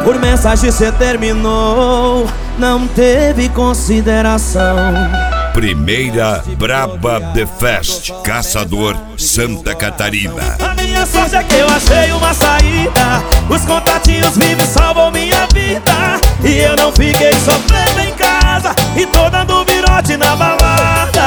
Por mensagem cê terminou, não teve consideração. Primeira Braba The Fest, Caçador, Santa Catarina. A minha sorte é que eu achei uma saída. Os contatinhos vivos salvam minha vida. E eu não fiquei sofrendo em casa e tô dando virote na balada.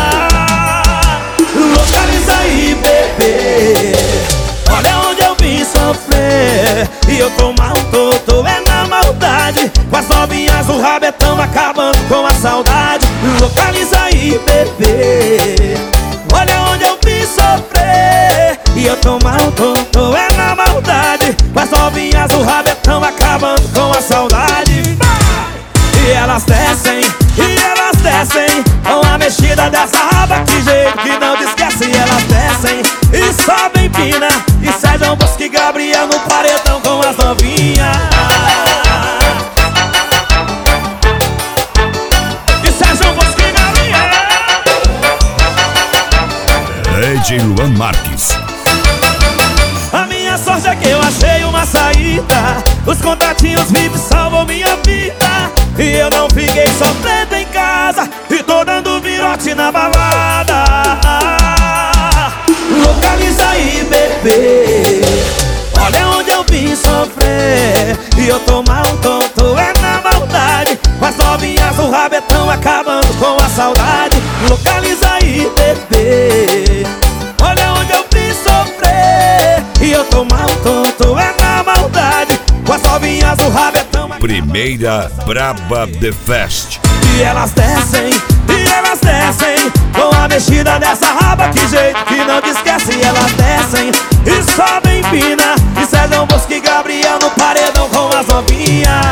Localiza aí, bebê, olha onde eu vim sofrer. E eu tô mal, tô é na maldade. Com as novinhas do rabetão acabando com a saudade. Localiza aí, bebê, olha onde eu vim sofrer. E eu tô mal, tô é na maldade. Com as novinhas do rabetão acabando com a saudade. E elas descem, com a mexida dessa raba, que jeito que não te esquece. E elas descem e sobem pina, e Sérgio Bosco e Gabriel no paredão com as novinhas. E Sérgio Bosco e Gabriel. DJ Luan Marques. A minha sorte é que eu achei uma saída. Os contatinhos vivos salvam minha vida. E eu não fiquei sofrendo em casa e tô dando virote na balada. Localiza aí, bebê, olha onde eu vim sofrer. E eu tô mal, tô é na maldade. Com as novinhas do rabetão acabando com a saudade. Localiza aí, bebê, olha onde eu vim sofrer. E eu tô mal, tô é na maldade. Com as novinhas do rabetão. Primeira Braba The Fest. E elas descem, com a mexida dessa raba, que jeito que não te esquece. E elas descem e sobem pina, e Sérgio Bosco e Gabriel no paredão com as novinhas.